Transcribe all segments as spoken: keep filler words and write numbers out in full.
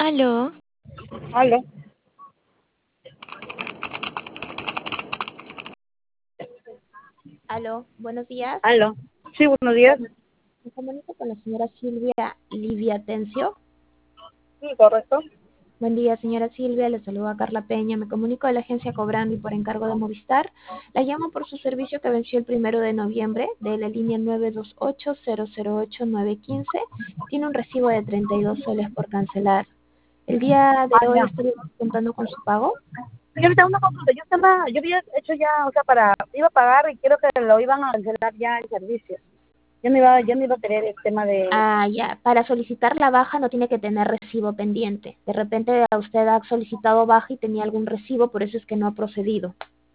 Aló, Aló, Aló, buenos días. aló. Sí, buenos días. Me comunico con la señora Silvia Livia Tencio. Sí, correcto. Buen día, señora Silvia. Le saluda Carla Peña. Me comunico de la agencia Cobrando y por encargo de Movistar. La llamo por su servicio que venció el primero de noviembre de la línea nueve dos ocho cero cero ocho nueve uno cinco. Tiene un recibo de treinta y dos soles por cancelar. El día Ah, de hoy ya. estoy contando con su pago. Señorita, una consulta. Yo estaba, yo había hecho ya, o sea, para, iba a pagar y quiero que lo iban a cancelar ya el servicio. Yo no iba, yo no iba a tener el tema de, Ah, ya. Para solicitar la baja no tiene que tener recibo pendiente. De repente a usted ha solicitado baja y tenía algún recibo, por eso es que no ha procedido.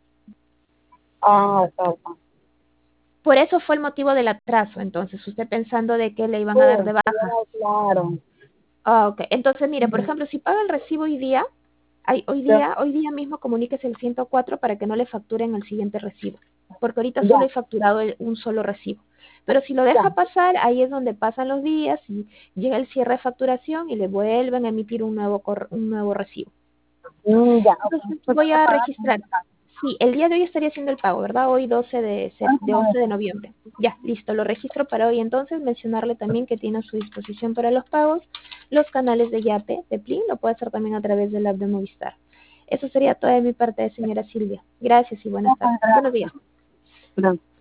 ah, ok, ok. Por eso fue el motivo del atraso, entonces, usted pensando de que le iban a dar de Sí, baja. claro, claro. Ah, ok. Entonces, mire, por ejemplo, si paga el recibo hoy día, hay, hoy Ya, día, hoy día mismo comuníquese el ciento cuatro para que no le facturen el siguiente recibo, porque ahorita solo ya, he facturado el- un solo recibo. Pero si lo ya. deja pasar, ahí es donde pasan los días y llega el cierre de facturación y le vuelven a emitir un nuevo cor- un nuevo recibo. Mm, ya, ok. Entonces Pues voy tengo que a pagar. registrar. Sí, el día de hoy estaría haciendo el pago, ¿verdad? Hoy doce de, sep- de once de noviembre. Ya, listo, lo registro para hoy. Entonces mencionarle también que tiene a su disposición para los pagos los canales de Yape, de Plin, lo puede hacer también a través del app de Movistar. Eso sería todo de mi parte, señora Silvia. Gracias y buenas tardes. Buenos días. Gracias.